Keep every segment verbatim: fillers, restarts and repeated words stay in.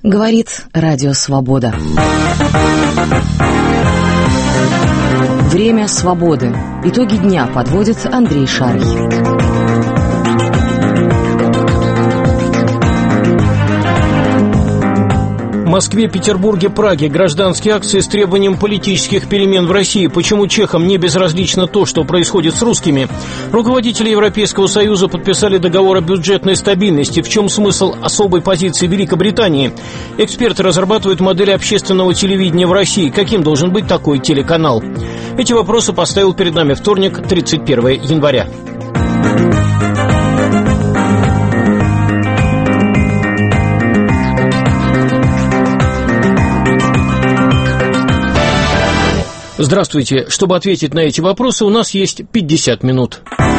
Говорит Радио Свобода. Время свободы. Итоги дня подводит Андрей Шарий. В Москве, Петербурге, Праге гражданские акции с требованием политических перемен в России. Почему чехам не безразлично то, что происходит с русскими? Руководители Европейского Союза подписали договор о бюджетной стабильности. В чем смысл особой позиции Великобритании? Эксперты разрабатывают модель общественного телевидения в России. Каким должен быть такой телеканал? Эти вопросы поставил перед нами вторник, тридцать первого января. Здравствуйте. Чтобы ответить на эти вопросы, у нас есть пятьдесят минут.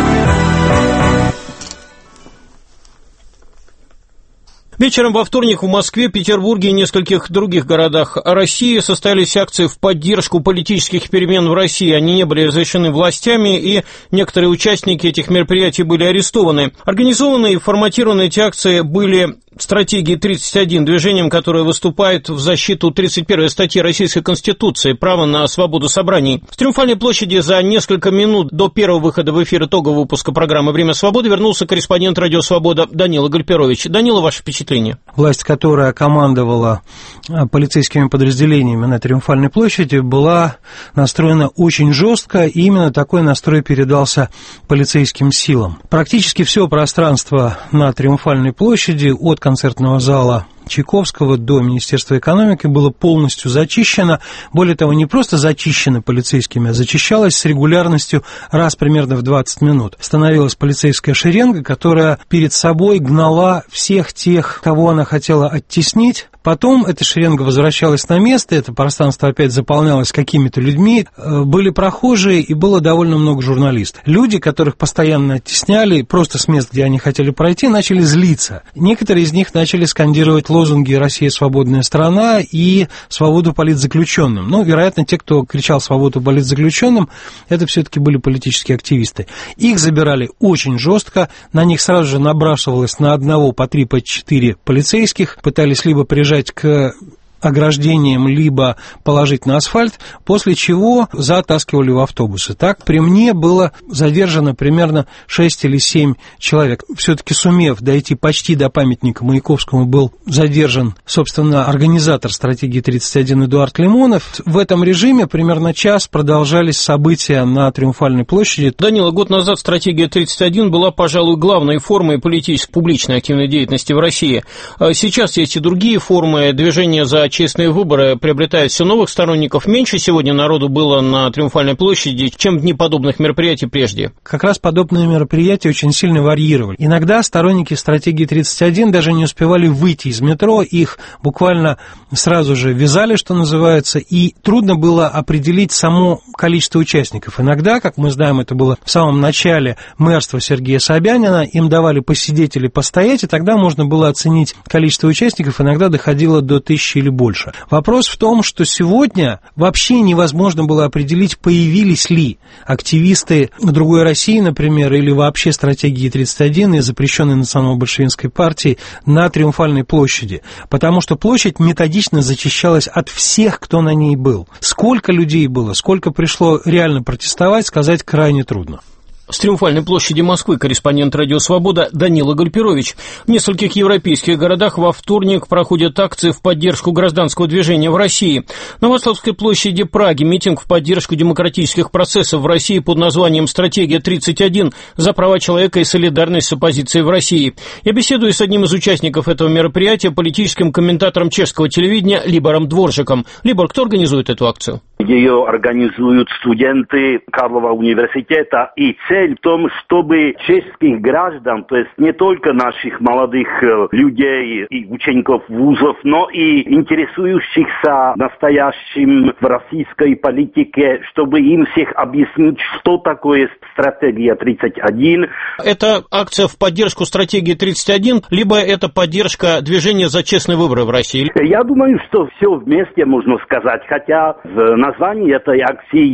Вечером во вторник в Москве, Петербурге и нескольких других городах России состоялись акции в поддержку политических перемен в России. Они не были разрешены властями, и некоторые участники этих мероприятий были арестованы. Организованы и форматированы эти акции были стратегии тридцать один, движением, которое выступает в защиту тридцать первой статьи Российской Конституции «Право на свободу собраний». С Триумфальной площади за несколько минут до первого выхода в эфир итогового выпуска программы «Время свободы» вернулся корреспондент «Радио Свобода» Данила Гальперович. Данила, ваше впечатление? Власть, которая командовала полицейскими подразделениями на Триумфальной площади, была настроена очень жестко, и именно такой настрой передался полицейским силам. Практически все пространство на Триумфальной площади от концертного зала Чайковского до Министерства экономики было полностью зачищено. Более того, не просто зачищено полицейскими, а зачищалось с регулярностью раз примерно в двадцать минут. Становилась полицейская шеренга, которая перед собой гнала всех тех, кого она хотела оттеснить. Потом эта шеренга возвращалась на место, это пространство опять заполнялось какими-то людьми, были прохожие и было довольно много журналистов. Люди, которых постоянно оттесняли, просто с мест, где они хотели пройти, начали злиться. Некоторые из них начали скандировать лозунги «Россия – свободная страна» и «Свободу политзаключенным». Ну, вероятно, те, кто кричал «Свободу политзаключенным», это все-таки были политические активисты. Их забирали очень жестко, на них сразу же набрасывалось на одного по три, по четыре полицейских, пытались либо прижать к ограждением, либо положить на асфальт, после чего затаскивали в автобусы. Так, при мне было задержано примерно шесть или семь человек. Все-таки сумев дойти почти до памятника Маяковскому, был задержан, собственно, организатор стратегии тридцать один Эдуард Лимонов. В этом режиме примерно час продолжались события на Триумфальной площади. Данила, год назад стратегия тридцать один была, пожалуй, главной формой политической публичной активной деятельности в России. Сейчас есть и другие формы. Движения за честные выборы приобретают все новых сторонников. Меньше сегодня народу было на Триумфальной площади, чем в дни подобных мероприятий прежде. Как раз подобные мероприятия очень сильно варьировали. Иногда сторонники стратегии тридцать один даже не успевали выйти из метро, их буквально сразу же вязали, что называется, и трудно было определить само количество участников. Иногда, как мы знаем, это было в самом начале мэрства Сергея Собянина, им давали посидеть или постоять, и тогда можно было оценить количество участников, иногда доходило до тысячи или больше. Вопрос в том, что сегодня вообще невозможно было определить, появились ли активисты «Другой России», например, или вообще стратегии тридцать один и запрещенной национал-большевистской партии на Триумфальной площади, потому что площадь методично зачищалась от всех, кто на ней был. Сколько людей было, сколько пришло реально протестовать, сказать крайне трудно. С Триумфальной площади Москвы корреспондент «Радио Свобода» Данила Гальперович. В нескольких европейских городах во вторник проходят акции в поддержку гражданского движения в России. На Вацлавской площади Праги митинг в поддержку демократических процессов в России под названием «Стратегия тридцать один» за права человека и солидарность с оппозицией в России. Я беседую с одним из участников этого мероприятия, политическим комментатором чешского телевидения Либором Дворжиком. Либор, кто организует эту акцию? Ее организуют студенты Карлова университета, и цель в том, чтобы чешских граждан, то есть не только наших молодых людей и учеников вузов, но и интересующихся настоящим в российской политике, чтобы им всех объяснить, что такое стратегия тридцать один. Это акция в поддержку стратегии тридцать один, либо это поддержка движения за честные выборы в России? Я думаю, что все вместе можно сказать, хотя в названии этой акции есть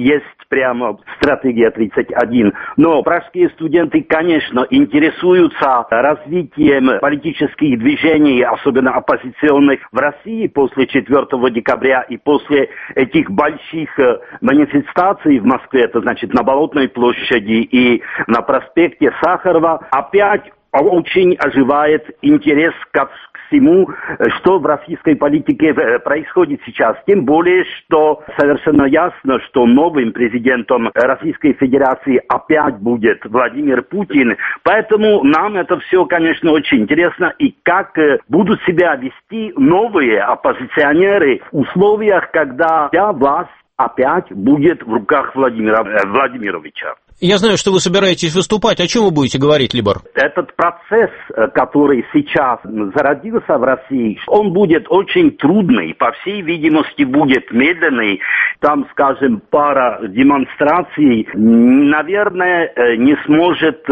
прямо стратегия тридцать один. Но пражские студенты, конечно, интересуются развитием политических движений, особенно оппозиционных, в России после четвёртого декабря и после этих больших манифестаций в Москве, это значит на Болотной площади и на проспекте Сахарова, опять очень оживает интерес к всему, что в российской политике происходит сейчас. Тем более, что совершенно ясно, что новым президентом Российской Федерации опять будет Владимир Путин. Поэтому нам это все, конечно, очень интересно. И как будут себя вести новые оппозиционеры в условиях, когда вся власть опять будет в руках Владимира Владимировича. Я знаю, что вы собираетесь выступать. О чем вы будете говорить, Либор? Этот процесс, который сейчас зародился в России, он будет очень трудный, по всей видимости, будет медленный. Там, скажем, пара демонстраций, наверное, не сможет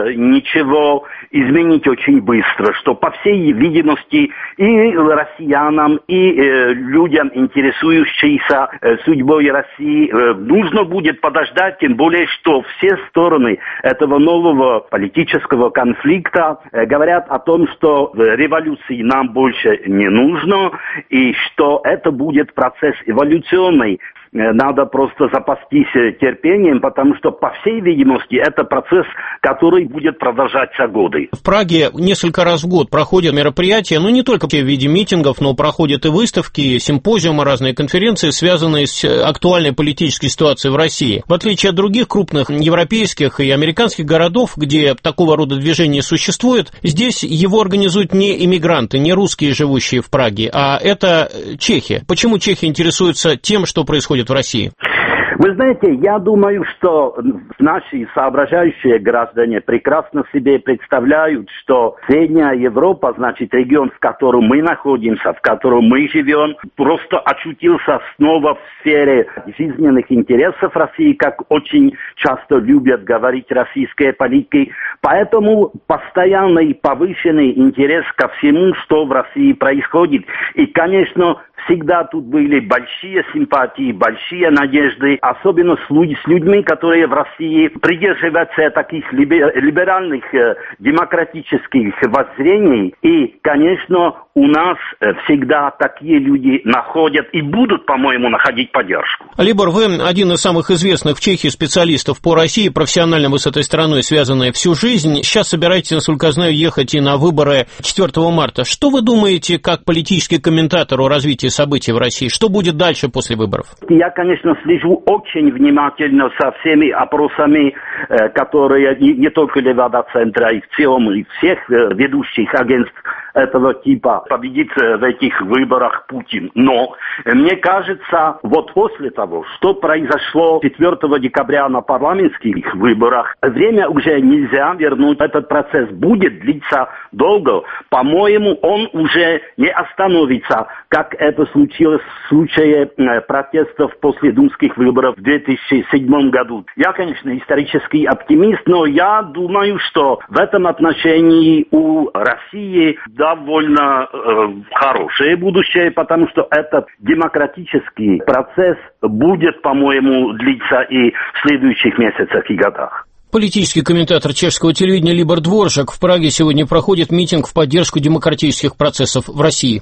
ничего изменить очень быстро, что, по всей видимости, и россиянам, и людям, интересующимся судьбой России, нужно будет подождать, тем более, что все Все стороны этого нового политического конфликта говорят о том, что революции нам больше не нужно, и что это будет процесс эволюционный. Надо просто запастись терпением, потому что, по всей видимости, это процесс, который будет продолжаться годы. В Праге несколько раз в год проходят мероприятия, ну не только в виде митингов, но проходят и выставки, симпозиумы, разные конференции, связанные с актуальной политической ситуацией в России. В отличие от других крупных европейских и американских городов, где такого рода движение существует, здесь его организуют не иммигранты, не русские, живущие в Праге, а это чехи. Почему чехи интересуются тем, что происходит в России? Вы знаете, я думаю, что наши соображающие граждане прекрасно себе представляют, что Средняя Европа, значит, регион, в котором мы находимся, в котором мы живем, просто очутился снова в сфере жизненных интересов России, как очень часто любят говорить российские политики. Поэтому постоянный повышенный интерес ко всему, что в России происходит. И, конечно, всегда тут были большие симпатии, большие надежды, особенно с, людь- с людьми, которые в России придерживаются таких либеральных демократических воззрений. И, конечно, у нас всегда такие люди находят и будут, по-моему, находить поддержку. Либор, вы один из самых известных в Чехии специалистов по России, профессионально вы с этой страной связаны всю жизнь. Сейчас собираетесь, насколько я знаю, ехать и на выборы четвёртого марта. Что вы думаете, как политический комментатор о развитии событий в России? Что будет дальше после выборов? Я, конечно, слежу очень внимательно со всеми опросами, которые не, не только Левада-центра, и в целом и всех ведущих агентств этого типа победит в этих выборах Путин. Но мне кажется, вот после того, что произошло четвёртого декабря на парламентских выборах, время уже нельзя вернуть. Этот процесс будет длиться долго. По-моему, он уже не остановится, как это случилось в случае протестов после думских выборов в две тысячи седьмом году. Я, конечно, исторический оптимист, но я думаю, что в этом отношении у России довольно э, хорошее будущее, потому что этот демократический процесс будет, по-моему, длиться и в следующих месяцах и годах. Политический комментатор чешского телевидения Либор Дворжак. В Праге сегодня проходит митинг в поддержку демократических процессов в России.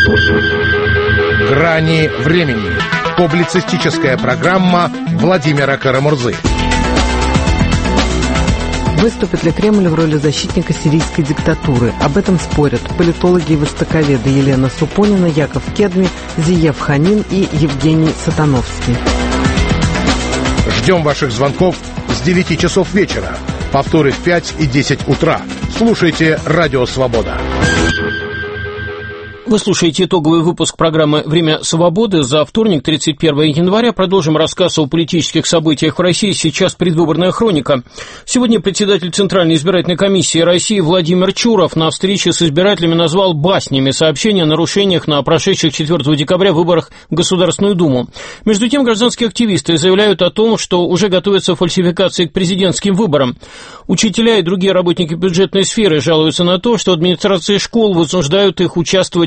«Грани времени». Публицистическая программа Владимира Карамурзы. Выступит ли Кремль в роли защитника сирийской диктатуры? Об этом спорят политологи и востоковеды Елена Супонина, Яков Кедми, Зиев Ханин и Евгений Сатановский. Ждем ваших звонков с девяти часов вечера. Повторы в пять и десять утра. Слушайте «Радио Свобода». Вы слушаете итоговый выпуск программы «Время свободы» за вторник, тридцать первого января. Продолжим рассказ о политических событиях в России. Сейчас предвыборная хроника. Сегодня председатель Центральной избирательной комиссии России Владимир Чуров на встрече с избирателями назвал баснями сообщения о нарушениях на прошедших четвёртого декабря выборах в Государственную Думу. Между тем, гражданские активисты заявляют о том, что уже готовятся фальсификации к президентским выборам. Учителя и другие работники бюджетной сферы жалуются на то, что администрации школ вынуждают их участвовать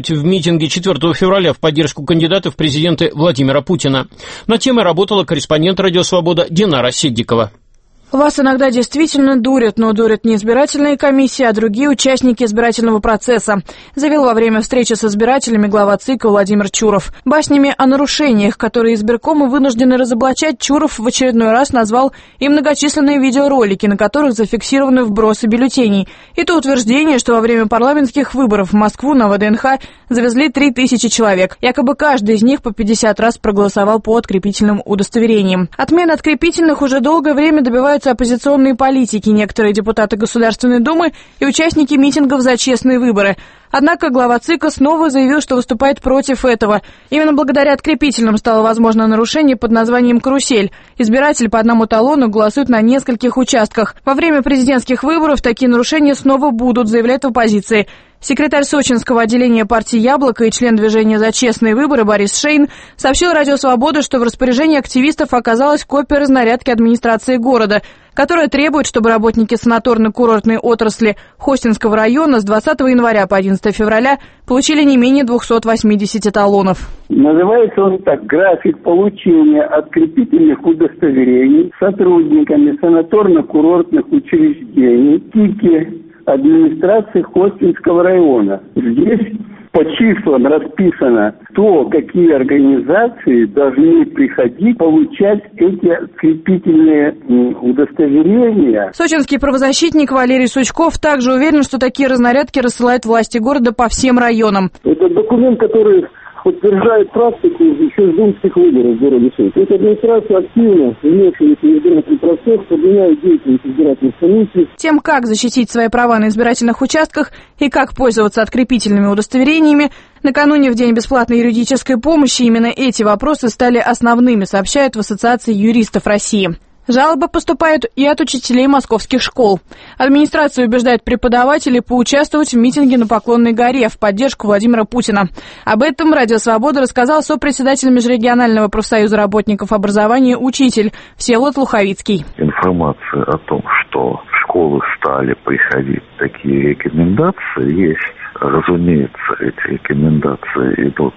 участвовать в митинге четвёртого февраля в поддержку кандидата в президенты Владимира Путина. Над темой работала корреспондент «Радио Свобода» Динара Сиддикова. Вас иногда действительно дурят, но дурят не избирательные комиссии, а другие участники избирательного процесса, заявил во время встречи с избирателями глава ЦИКа Владимир Чуров. Баснями о нарушениях, которые избиркомы вынуждены разоблачать, Чуров в очередной раз назвал и многочисленные видеоролики, на которых зафиксированы вбросы бюллетеней. И то утверждение, что во время парламентских выборов в Москву на ВДНХ завезли три тысячи человек. Якобы каждый из них по пятьдесят раз проголосовал по открепительным удостоверениям. Отмены открепительных уже долгое время добиваются оппозиционные политики, некоторые депутаты Государственной Думы и участники митингов за честные выборы. Однако глава ЦИКа снова заявил, что выступает против этого. Именно благодаря открепительным стало возможно нарушение под названием «карусель». Избиратели по одному талону голосуют на нескольких участках. Во время президентских выборов такие нарушения снова будут, заявляет в оппозиции. Секретарь сочинского отделения партии «Яблоко» и член движения «За честные выборы» Борис Шейн сообщил Радио Свобода, что в распоряжении активистов оказалась копия разнарядки администрации города, которая требует, чтобы работники санаторно-курортной отрасли Хостинского района с двадцатого января по одиннадцатое февраля получили не менее двухсот восьмидесяти талонов. Называется он так: график получения открепительных удостоверений сотрудниками санаторно-курортных учреждений ТИКи администрации Хостинского района. Здесь по числам расписано, кто, какие организации должны приходить получать эти открепительные удостоверения. Сочинский правозащитник Валерий Сучков также уверен, что такие разнарядки рассылают власти города по всем районам. Это документ, который подтверждает практику еще с думских выборов в городе Сочи. Эта администрация активно вмешивается в избирательный процесс, продвигает деятельность избирательных комиссий. Тем, как защитить свои права на избирательных участках и как пользоваться открепительными удостоверениями, накануне в День бесплатной юридической помощи именно эти вопросы стали основными, сообщают в Ассоциации юристов России. Жалобы поступают и от учителей московских школ. Администрация убеждает преподавателей поучаствовать в митинге на Поклонной горе в поддержку Владимира Путина. Об этом Радио Свобода рассказал сопредседатель Межрегионального профсоюза работников образования «Учитель» Всеволод Луховицкий. Информация о том, что в школы стали приходить такие рекомендации, есть. Разумеется, эти рекомендации идут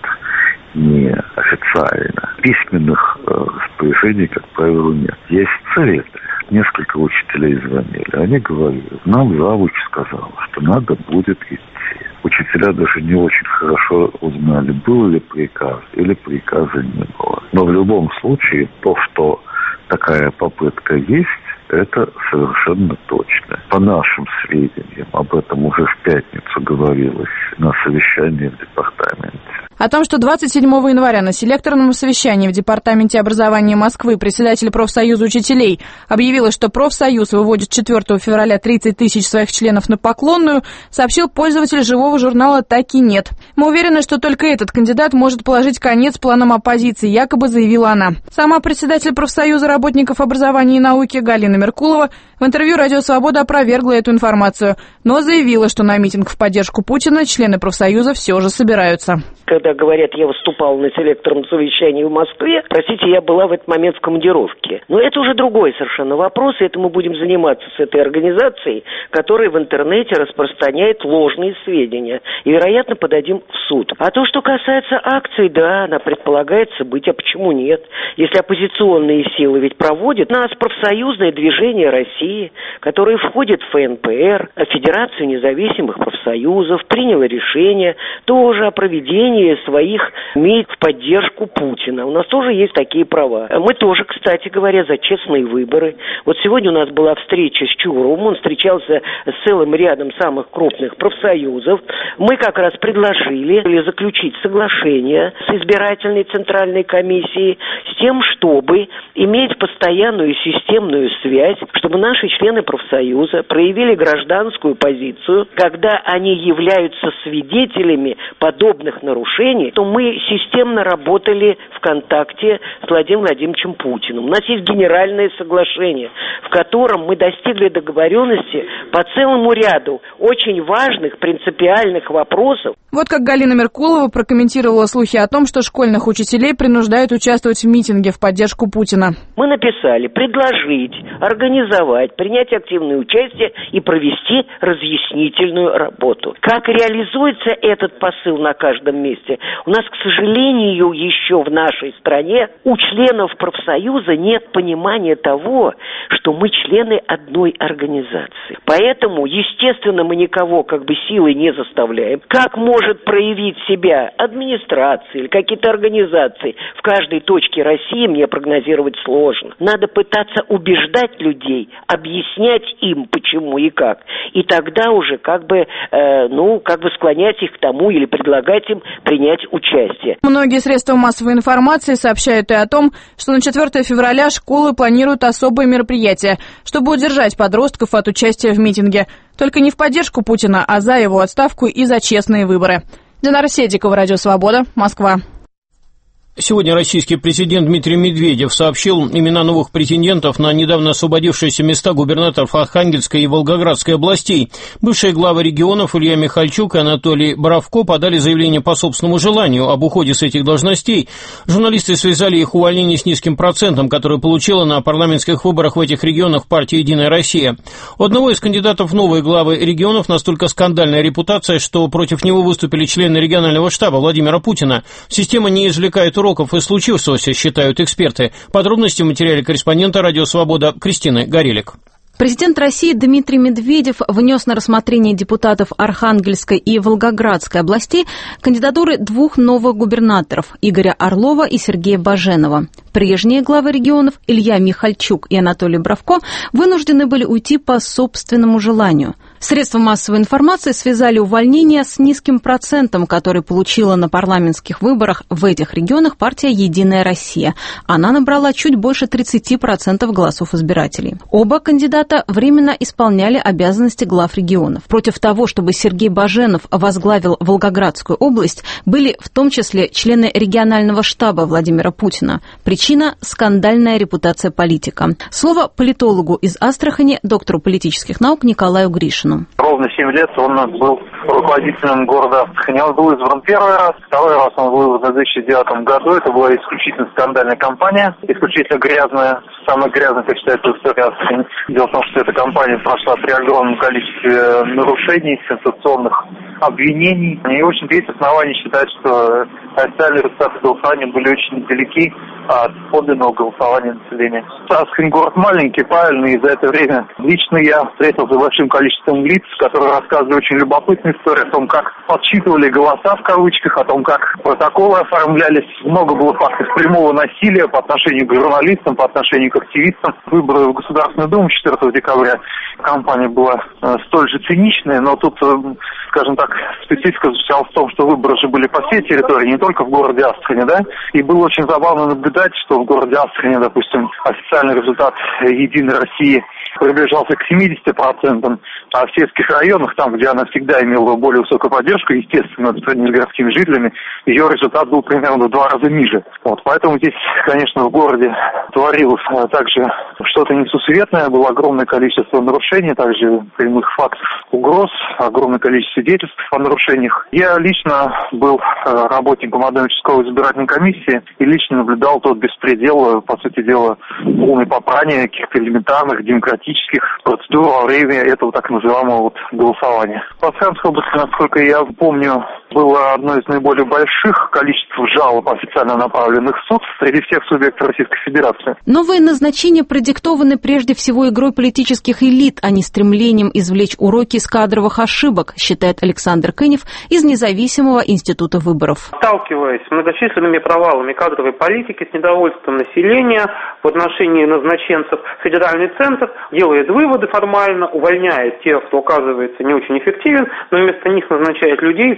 неофициально. Письменных э, распоряжений, как правило, нет. Есть советы. Несколько учителей звонили. Они говорили, нам завуч сказал, что надо будет идти. Учителя даже не очень хорошо узнали, был ли приказ или приказа не было. Но в любом случае, то, что такая попытка есть, это совершенно точно. По нашим сведениям, об этом уже в пятницу говорилось на совещании в департаменте. О том, что двадцать седьмого января на селекторном совещании в Департаменте образования Москвы председатель профсоюза учителей объявила, что профсоюз выводит четвёртого февраля тридцать тысяч своих членов на Поклонную, сообщил пользователь живого журнала «Так и нет». Мы уверены, что только этот кандидат может положить конец планам оппозиции, якобы заявила она. Сама председатель профсоюза работников образования и науки Галина Меркулова в интервью «Радио Свобода» опровергла эту информацию, но заявила, что на митинг в поддержку Путина члены профсоюза все же собираются. Когда говорят, я выступал на селекторном совещании в Москве, простите, я была в этот момент в командировке. Но это уже другой совершенно вопрос, и это мы будем заниматься с этой организацией, которая в интернете распространяет ложные сведения. И, вероятно, подадим в суд. А то, что касается акций, да, она предполагается быть, а почему нет? Если оппозиционные силы ведь проводят, у нас профсоюзное движение России, которое входит в эф эн пэ эр, Федерацию независимых профсоюзов, приняло решение тоже о проведении своих мит в поддержку Путина. У нас тоже есть такие права. Мы тоже, кстати говоря, за честные выборы. Вот сегодня у нас была встреча с Чуровым, он встречался с целым рядом самых крупных профсоюзов. Мы как раз предложили заключить соглашение с избирательной центральной комиссией с тем, чтобы иметь постоянную системную связь, чтобы наши члены профсоюза проявили гражданскую позицию, когда они являются свидетелями подобных нарушений соглашений, то мы системно работали в контакте с Владимиром Владимировичем Путиным. У нас есть генеральное соглашение, в котором мы достигли договоренности по целому ряду очень важных принципиальных вопросов. Вот как Галина Меркулова прокомментировала слухи о том, что школьных учителей принуждают участвовать в митинге в поддержку Путина. Мы написали предложить, организовать, принять активное участие и провести разъяснительную работу. Как реализуется этот посыл на каждом месте? У нас, к сожалению, еще в нашей стране у членов профсоюза нет понимания того, что мы члены одной организации. Поэтому, естественно, мы никого как бы силой не заставляем. Как может проявить себя администрация или какие-то организации в каждой точке России, мне прогнозировать сложно. Надо пытаться убеждать людей, объяснять им, почему и как. И тогда уже как бы, э, ну, как бы склонять их к тому или предлагать им принять участие. Многие средства массовой информации сообщают и о том, что на четвёртое февраля школы планируют особые мероприятия, чтобы удержать подростков от участия в митинге. Только не в поддержку Путина, а за его отставку и за честные выборы. Динара Седикова, Радио Свобода, Москва. Сегодня российский президент Дмитрий Медведев сообщил имена новых претендентов на недавно освободившиеся места губернаторов Архангельской и Волгоградской областей. Бывшие главы регионов Илья Михальчук и Анатолий Боровко подали заявление по собственному желанию об уходе с этих должностей. Журналисты связали их увольнение с низким процентом, который получила на парламентских выборах в этих регионах партия «Единая Россия». У одного из кандидатов в новые главы регионов настолько скандальная репутация, что против него выступили члены регионального штаба Владимира Путина. Система не извлекает уроков из случившегося, считают эксперты. Подробности в материале корреспондента «Радио Свобода» Кристины Горелик. Президент России Дмитрий Медведев внес на рассмотрение депутатов Архангельской и Волгоградской областей кандидатуры двух новых губернаторов – Игоря Орлова и Сергея Баженова. Прежние главы регионов Илья Михальчук и Анатолий Боровко вынуждены были уйти по собственному желанию. Средства массовой информации связали увольнение с низким процентом, который получила на парламентских выборах в этих регионах партия «Единая Россия». Она набрала чуть больше тридцать процентов голосов избирателей. Оба кандидата временно исполняли обязанности глав регионов. Против того, чтобы Сергей Баженов возглавил Волгоградскую область, были в том числе члены регионального штаба Владимира Путина. Причина – скандальная репутация политика. Слово политологу из Астрахани, доктору политических наук Николаю Гришину. Ровно семь лет он был руководителем города Астрахани. Он был избран первый раз, второй раз он был в две тысячи девятом году. Это была исключительно скандальная кампания, исключительно грязная, самая грязная, как считается, в истории Астрахани. Дело в том, что эта кампания прошла при огромном количестве нарушений, сенсационных обвинений. И очень есть основания считать, что официальные результаты голосования были очень далеки от подлинного голосования населения. Астрахань город маленький, правильно, и за это время лично я встретился с большим количеством лиц, которые рассказывали очень любопытные истории о том, как подсчитывали голоса в кавычках, о том, как протоколы оформлялись. Много было фактов прямого насилия по отношению к журналистам, по отношению к активистам. Выборы в Государственную Думу четвёртого декабря кампания была э, столь же циничная, но тут, э, скажем так, специфика заключалась в том, что выборы же были по всей территории, не только в городе Астрахани, да, и было очень забавно наблюдать, что в городе Астрахани, допустим, официальный результат «Единой России» приближался к семидесяти процентам, а в сельских районах, там, где она всегда имела более высокую поддержку, естественно, с городскими жителями, ее результат был примерно в два раза ниже. Вот, поэтому здесь, конечно, в городе творилось также что-то несусветное, было огромное количество нарушений, также прямых фактов угроз, огромное количество свидетельств о нарушениях. Я лично был работником одной участковой избирательной комиссии и лично наблюдал тот беспредел, по сути дела, полное попрание каких-то элементарных демократических процедур во время этого так называемого вот голосования. В Астраханской области, насколько я помню, было одно из наиболее больших количеств жалоб, официально направленных в суд среди всех субъектов Российской Федерации. Новые назначения продиктованы прежде всего игрой политических элит, а не стремлением извлечь уроки из кадровых ошибок, считает Александр Кынев из Независимого института выборов. Сталкиваясь с многочисленными провалами кадровой политики, с недовольством населения в отношении назначенцев, федеральный центр делает выводы формально, увольняет тех, кто оказывается не очень эффективен, но вместо них назначает людей с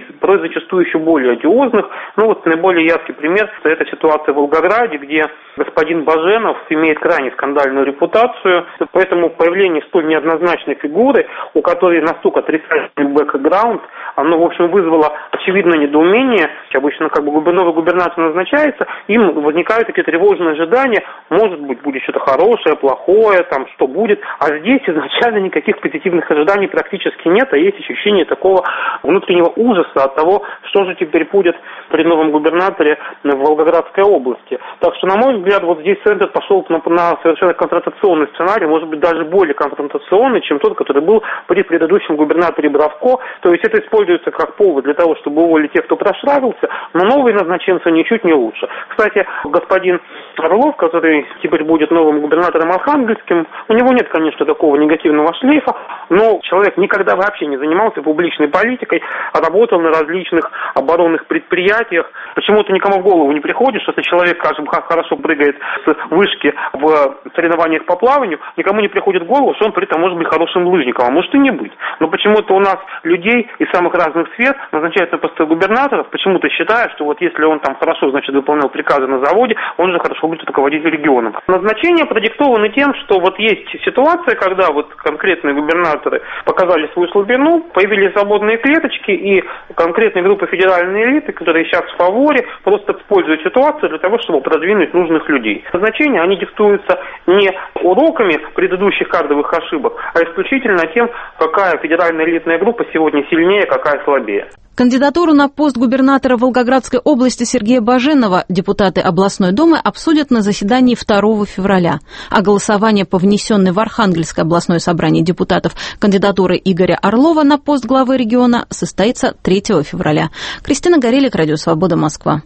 зачастую еще более одиозных. Ну вот наиболее яркий пример – это ситуация в Волгограде, где господин Баженов имеет крайне скандальную репутацию, поэтому появление столь неоднозначной фигуры, у которой настолько отрицательный бэкграунд, оно, в общем, вызвало очевидное недоумение. Обычно как бы новый губернатор назначается, им возникают такие тревожные ожидания, может быть, будет что-то хорошее, плохое, там, что будет, а здесь изначально никаких позитивных ожиданий практически нет, а есть ощущение такого внутреннего ужаса от того, что же теперь будет при новом губернаторе в Волгоградской области. Так что, на мой взгляд, вот здесь Центр пошел на, на совершенно конфронтационный сценарий, может быть, даже более конфронтационный, чем тот, который был при предыдущем губернаторе Бравко. То есть это используется как повод для того, чтобы уволить тех, кто прославился, но новые назначенцы ничуть не лучше. Кстати, господин Орлов, который теперь будет новым губернатором Архангельским, у него нет, конечно, такого негативного шлейфа, но человек никогда вообще не занимался публичной политикой, а работал на различных оборонных предприятиях. Почему-то никому в голову не приходит, что если человек, скажем, хорошо прыгает с вышки в соревнованиях по плаванию, никому не приходит в голову, что он при этом может быть хорошим лыжником, а может и не быть. Но почему-то у нас людей из самых разных сфер назначают на посты губернаторов, почему-то считая, что вот если он там хорошо, значит, выполнял приказы на заводе, он же хорошо будет руководить регионом. Назначения продиктованы тем, что вот есть ситуация, когда вот конкретные губернаторы показали свою слабину, появились свободные клеточки, и конкретные группы федеральной элиты, которые сейчас в фаворе, просто используют ситуацию для того, чтобы продвинуть нужных людей. Назначения, они диктуются не уроками предыдущих кадровых ошибок, а исключительно тем, какая федеральная элитная группа сегодня сильнее, какая слабее. Кандидатуру на пост губернатора Волгоградской области Сергея Баженова депутаты областной думы обсудят на заседании второго февраля, а голосование по внесенной в Архангельское областное собрание депутатов кандидатуры Игоря Орлова на пост главы региона состоится третьего февраля. Кристина Горелик, Радио Свобода, Москва.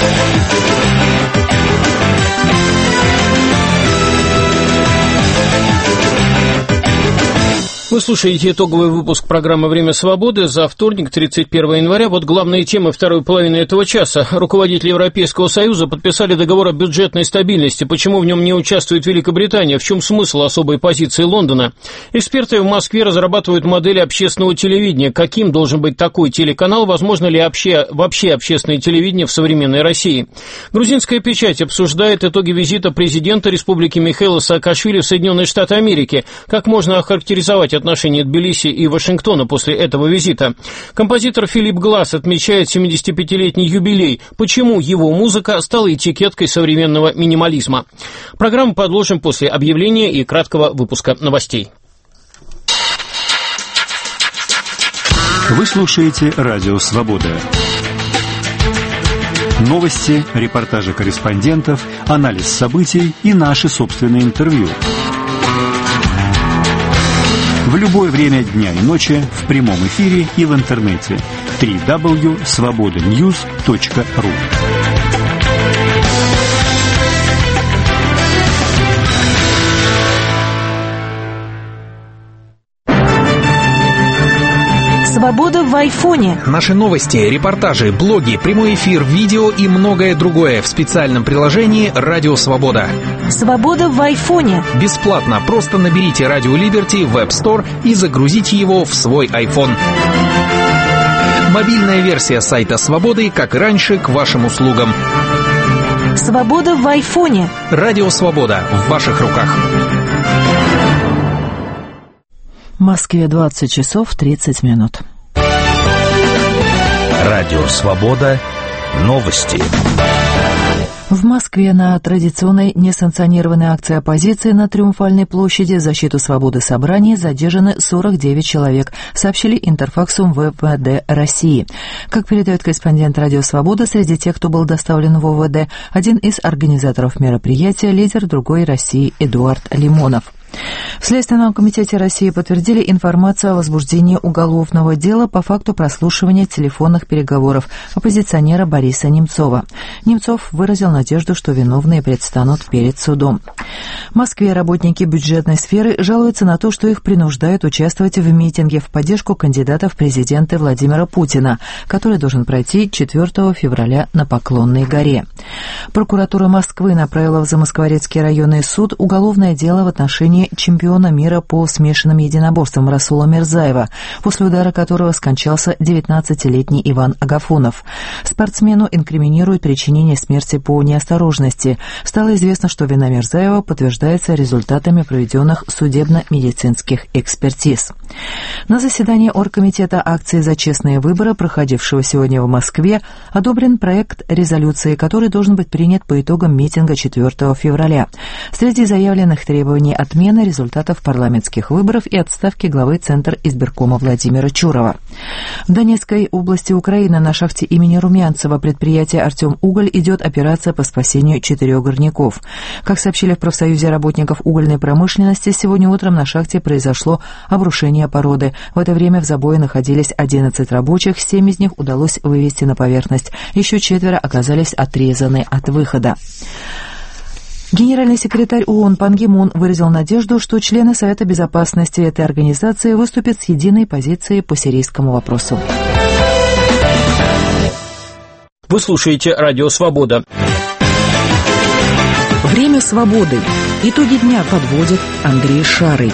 Вы слушаете итоговый выпуск программы «Время свободы» за вторник, тридцать первого января. Вот главные темы второй половины этого часа. Руководители Европейского Союза подписали договор о бюджетной стабильности. Почему в нем не участвует Великобритания? В чем смысл особой позиции Лондона? Эксперты в Москве разрабатывают модель общественного телевидения. Каким должен быть такой телеканал? Возможно ли вообще, вообще общественное телевидение в современной России? Грузинская печать обсуждает итоги визита президента Республики Михаила Саакашвили в Соединенные Штаты Америки. Как можно охарактеризовать отношения Тбилиси и Вашингтона после этого визита? Композитор Филипп Гласс отмечает семидесятипятилетний юбилей. Почему его музыка стала этикеткой современного минимализма? Программу подложим после объявления и краткого выпуска новостей. Вы слушаете Радио Свобода. Новости, репортажи корреспондентов, анализ событий и наши собственные интервью. В любое время дня и ночи, в прямом эфире и в интернете. дабл ю дабл ю дабл ю точка свобода ньюс точка ру. Свобода в айфоне. Наши новости, репортажи, блоги, прямой эфир, видео и многое другое в специальном приложении «Радио Свобода». Свобода в айфоне. Бесплатно. Просто наберите «Радио Либерти» в App Store и загрузите его в свой iPhone. Мобильная версия сайта «Свободы», как и раньше, к вашим услугам. Свобода в айфоне. Радио Свобода в ваших руках. В Москве двадцать часов тридцать минут. Радио Свобода. Новости. В Москве на традиционной несанкционированной акции оппозиции на Триумфальной площади в защиту свободы собраний задержаны сорок девять человек, сообщили Интерфаксу вэ вэ дэ России. Как передает корреспондент Радио Свобода, среди тех, кто был доставлен в о вэ дэ, один из организаторов мероприятия, лидер «Другой России» Эдуард Лимонов. В Следственном комитете России подтвердили информацию о возбуждении уголовного дела по факту прослушивания телефонных переговоров оппозиционера Бориса Немцова. Немцов выразил надежду, что виновные предстанут перед судом. В Москве работники бюджетной сферы жалуются на то, что их принуждают участвовать в митинге в поддержку кандидата в президенты Владимира Путина, который должен пройти четвёртого февраля на Поклонной горе. Прокуратура Москвы направила в Замоскворецкий районный суд уголовное дело в отношении поражение чемпиона мира по смешанным единоборствам Расула Мирзаева, после удара которого скончался девятнадцатилетний Иван Агафонов. Спортсмену инкриминируют причинение смерти по неосторожности. Стало известно, что вина Мирзаева подтверждается результатами проведенных судебно-медицинских экспертиз. На заседании оргкомитета акции «За честные выборы», проходившего сегодня в Москве, одобрен проект резолюции, который должен быть принят по итогам митинга четвёртого февраля. Среди заявленных требований отмена результатов парламентских выборов и отставки главы Центра избиркома Владимира Чурова. В Донецкой области Украины на шахте имени Румянцева предприятия «Артем-Уголь» идет операция по спасению четырех горняков. Как сообщили в профсоюзе работников угольной промышленности, сегодня утром на шахте произошло обрушение породы. В это время в забое находились одиннадцать рабочих, семь из них удалось вывести на поверхность. Еще четверо оказались отрезаны от выхода. Генеральный секретарь ООН Пан Ги Мун выразил надежду, что члены Совета Безопасности этой организации выступят с единой позицией по сирийскому вопросу. Вы слушаете «Радио Свобода». Время свободы. Итоги дня подводит Андрей Шарый.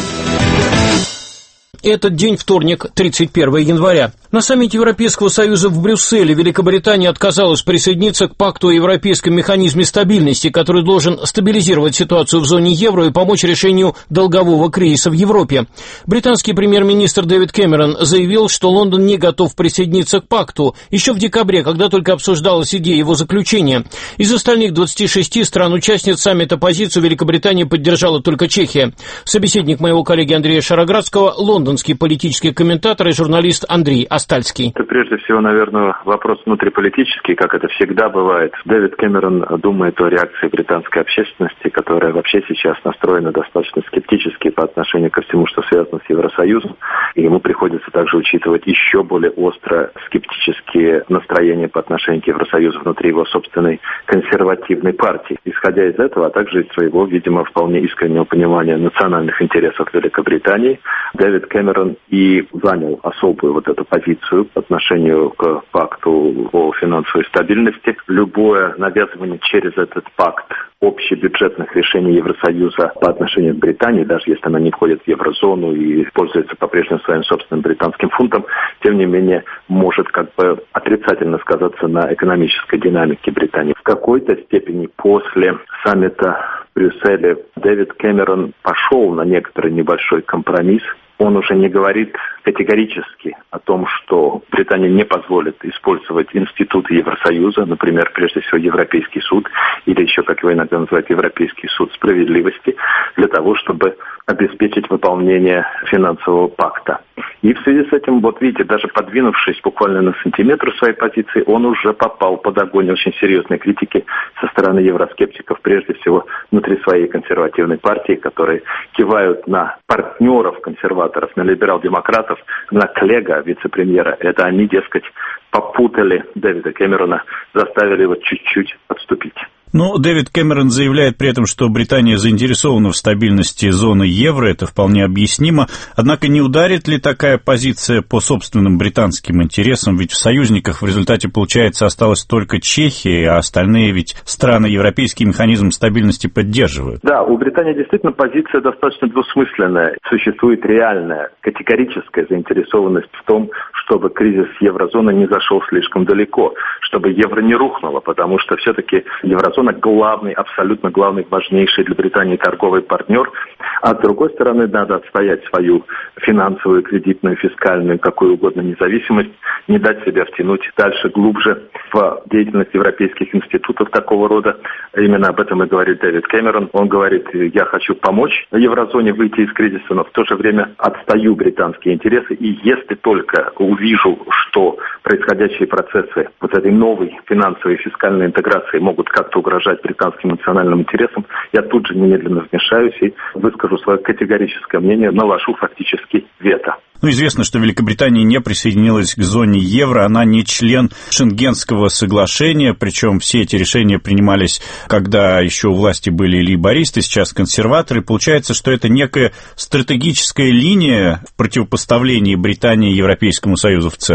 Этот день вторник, тридцать первого января. На саммите Европейского Союза в Брюсселе Великобритания отказалась присоединиться к пакту о Европейском механизме стабильности, который должен стабилизировать ситуацию в зоне евро и помочь решению долгового кризиса в Европе. Британский премьер-министр Дэвид Кэмерон заявил, что Лондон не готов присоединиться к пакту еще в декабре, когда только обсуждалась идея его заключения. Из остальных двадцати шести стран-участниц саммита позицию Великобритании поддержала только Чехия. Собеседник моего коллеги Андрея Шароградского – лондонский политический комментатор и журналист Андрей Астальский. Это прежде всего, наверное, вопрос внутриполитический, как это всегда бывает. Дэвид Кэмерон думает о реакции британской общественности, которая вообще сейчас настроена достаточно скептически по отношению ко всему, что связано с Евросоюзом. И ему приходится также учитывать еще более остро скептические настроения по отношению к Евросоюзу внутри его собственной консервативной партии. Исходя из этого, а также из своего, видимо, вполне искреннего понимания национальных интересов Великобритании, Дэвид Кэмерон и занял особую вот эту позицию по отношению к пакту о финансовой стабильности. Любое навязывание через этот пакт общебюджетных решений Евросоюза по отношению к Британии, даже если она не входит в еврозону и пользуется по-прежнему своим собственным британским фунтом, тем не менее может как бы отрицательно сказаться на экономической динамике Британии. В какой-то степени после саммита в Брюсселе Дэвид Кэмерон пошел на некоторый небольшой компромисс. Он уже не говорит категорически о том, что Британия не позволит использовать институты Евросоюза, например, прежде всего Европейский суд, или еще, как его иногда называют, Европейский суд справедливости, для того, чтобы обеспечить выполнение финансового пакта. И в связи с этим, вот видите, даже подвинувшись буквально на сантиметр в своей позиции, он уже попал под огонь очень серьезной критики со стороны евроскептиков, прежде всего внутри своей консервативной партии, которые кивают на партнеров консерваторов, на либерал-демократов, на Клега, вице-премьера. Это они, дескать, попутали Дэвида Кэмерона, заставили его чуть-чуть отступить. Но Дэвид Кэмерон заявляет при этом, что Британия заинтересована в стабильности зоны евро, это вполне объяснимо. Однако не ударит ли такая позиция по собственным британским интересам? Ведь в союзниках в результате, получается, осталась только Чехия, а остальные ведь страны европейский механизм стабильности поддерживают. Да, у Британии действительно позиция достаточно двусмысленная. Существует реальная, категорическая заинтересованность в том, чтобы кризис еврозоны не зашел слишком далеко, чтобы евро не рухнуло, потому что все-таки еврозона главный, абсолютно главный, важнейший для Британии торговый партнер, а с другой стороны надо отстоять свою финансовую, кредитную, фискальную, какую угодно независимость, не дать себя втянуть дальше, глубже в деятельность европейских институтов такого рода. Именно об этом и говорит Дэвид Кэмерон. Он говорит, я хочу помочь еврозоне выйти из кризиса, но в то же время отстаю британские интересы, и если только увижу, что происходящие процессы вот этой новой финансовой и фискальной интеграции могут как-то угрожать британским национальным интересам, я тут же немедленно вмешаюсь и выскажу свое категорическое мнение, наложу фактически вето. Ну, известно, что Великобритания не присоединилась к зоне евро, она не член Шенгенского соглашения, причем все эти решения принимались, когда еще у власти были лейбористы, сейчас консерваторы. Получается, что это некая стратегическая линия в противопоставлении Британии Европейскому Союзу в целом.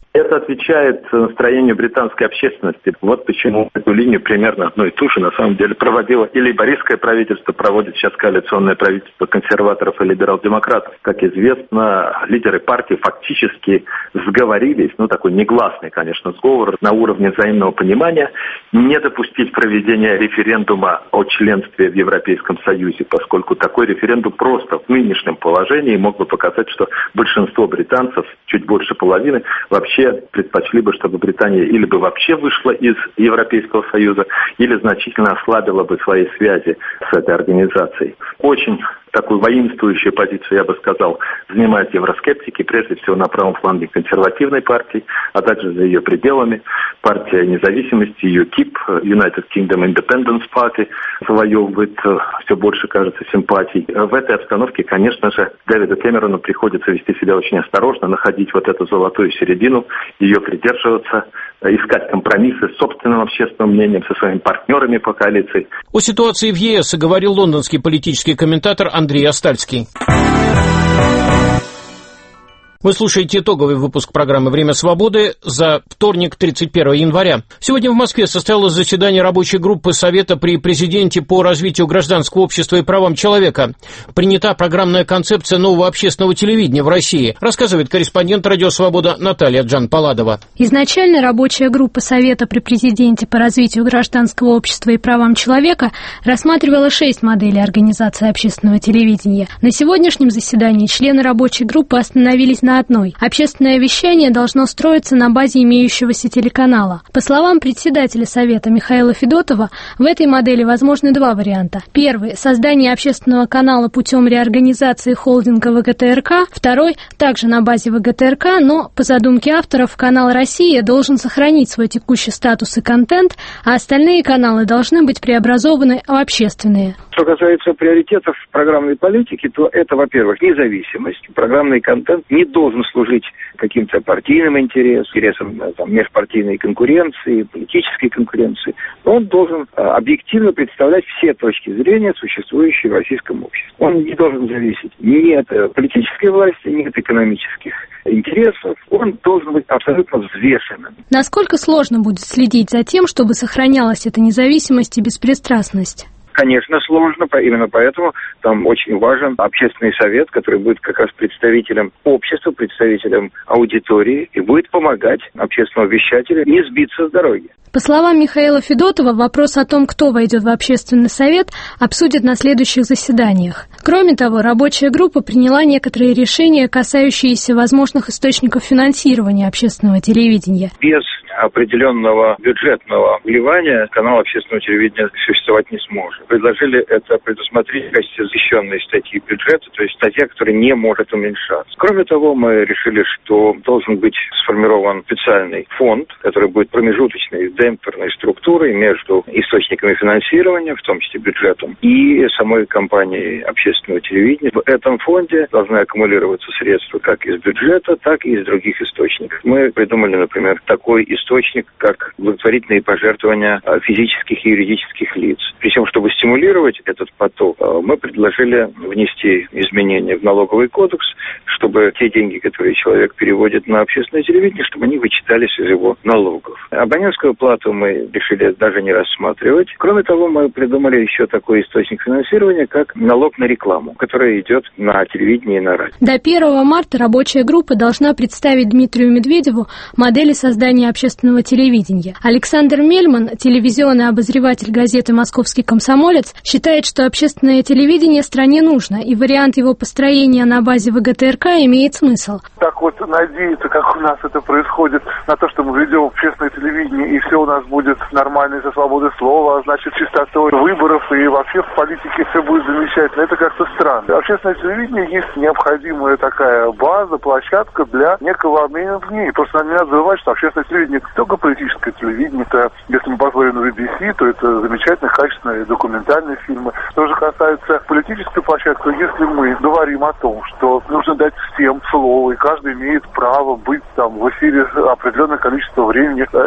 Это отвечает настроению британской общественности. Вот почему эту линию примерно одну и ту же на самом деле проводило и лейбористское правительство, проводит сейчас коалиционное правительство консерваторов и либерал-демократов. Как известно, лидеры партии фактически сговорились, ну такой негласный, конечно, сговор на уровне взаимного понимания, не допустить проведения референдума о членстве в Европейском Союзе, поскольку такой референдум просто в нынешнем положении мог бы показать, что большинство британцев, чуть больше половины, вообще предпочли бы, чтобы Британия или бы вообще вышла из Европейского Союза, или значительно ослабила бы свои связи с этой организацией. Очень такую воинствующую позицию, я бы сказал, занимают евроскептики, прежде всего на правом фланге консервативной партии, а также за ее пределами. Партия независимости ю кип, United Kingdom Independence Party, завоевывает все больше, кажется, симпатий. В этой обстановке, конечно же, Дэвиду Кэмерону приходится вести себя очень осторожно, находить вот эту золотую середину, ее придерживаться, искать компромиссы с собственным общественным мнением, со своими партнерами по коалиции. О ситуации в е эс говорил лондонский политический комментатор Андрей Остальский. Вы слушаете итоговый выпуск программы «Время свободы» за вторник, тридцать первого января. Сегодня в Москве состоялось заседание рабочей группы Совета при президенте по развитию гражданского общества и правам человека. Принята программная концепция нового общественного телевидения в России, рассказывает корреспондент «Радио Свобода» Наталья Джан-Паладова. Изначально рабочая группа Совета при президенте по развитию гражданского общества и правам человека рассматривала шесть моделей организации общественного телевидения. На сегодняшнем заседании члены рабочей группы остановились на на одной. Общественное вещание должно строиться на базе имеющегося телеканала. По словам председателя Совета Михаила Федотова, в этой модели возможны два варианта. Первый – создание общественного канала путем реорганизации холдинга вэ гэ тэ эр ка. Второй – также на базе вэ гэ тэ эр ка, но, по задумке авторов, канал «Россия» должен сохранить свой текущий статус и контент, а остальные каналы должны быть преобразованы в общественные. Что касается приоритетов программной политики, то это, во-первых, независимость. Программный контент не должен служить каким-то партийным интересам, интересам там, межпартийной конкуренции, политической конкуренции. Он должен а, объективно представлять все точки зрения, существующие в российском обществе. Он не должен зависеть ни от политической власти, ни от экономических интересов. Он должен быть абсолютно взвешенным. Насколько сложно будет следить за тем, чтобы сохранялась эта независимость и беспристрастность? Конечно, сложно, именно поэтому там очень важен общественный совет, который будет как раз представителем общества, представителем аудитории и будет помогать общественному вещателю не сбиться с дороги. По словам Михаила Федотова, вопрос о том, кто войдет в общественный совет, обсудят на следующих заседаниях. Кроме того, рабочая группа приняла некоторые решения, касающиеся возможных источников финансирования общественного телевидения. Без определенного бюджетного вливания канал общественного телевидения существовать не сможет. Предложили это предусмотреть в качестве защищенной статьи бюджета, то есть статья, которая не может уменьшаться. Кроме того, мы решили, что должен быть сформирован специальный фонд, который будет промежуточной демпферной структурой между источниками финансирования, в том числе бюджетом, и самой компанией общественного телевидения. В этом фонде должны аккумулироваться средства как из бюджета, так и из других источников. Мы придумали, например, такой источник, как благотворительные пожертвования физических и юридических лиц. Причем, чтобы стимулировать этот поток, мы предложили внести изменения в налоговый кодекс, чтобы те деньги, которые человек переводит на общественное телевидение, чтобы они вычитались из его налогов. Абонентскую плату мы решили даже не рассматривать. Кроме того, мы придумали еще такой источник финансирования, как налог на рекламу, который идет на телевидении и на радио. До первого марта рабочая группа должна представить Дмитрию Медведеву модели создания общественного телевидения. Александр Мельман, телевизионный обозреватель газеты «Московский комсомолец», считает, что общественное телевидение стране нужно, и вариант его построения на базе вэ гэ тэ эр ка имеет смысл. Так вот надеяться, как у нас это происходит, на то, что мы ведем общественное телевидение, и все у нас будет нормально со свободой слова, значит, чистотой выборов, и вообще в политике все будет замечательно. Это как-то странно. Общественное телевидение есть необходимая такая база, площадка для некого обмена мнений. Просто не надо забывать, что общественное телевидение не только политическое телевидение, это, если мы посмотрим на би би си, то это замечательные, качественные документальные фильмы. Что же касается политической площадки, если мы говорим о том, что нужно дать всем слово, и каждый имеет право быть там в эфире определенное количество времени,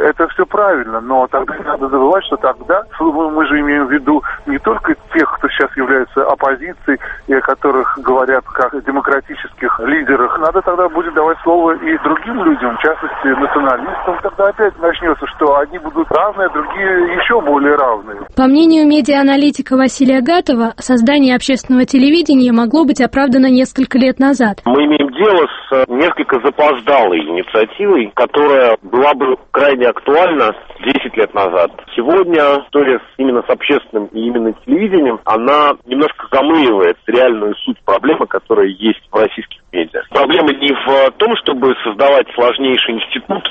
это все правильно, но тогда не надо забывать, что тогда, мы же имеем в виду не только тех, кто сейчас является оппозицией, и о которых говорят как о демократических лидерах, надо тогда будет давать слово и другим людям, в частности националистам. Тогда опять начнется, что одни будут равные, а другие еще более равные. По мнению медиааналитика Василия Гатова, создание общественного телевидения могло быть оправдано несколько лет назад. Мы имеем дело с несколько запоздалой инициативой, которая была бы крайне актуальна десять лет назад. Сегодня история именно с общественным и именно телевидением, она немножко замыливает реальную суть проблемы, которая есть в российских медиа. Проблема не в том, чтобы создавать сложнейший институт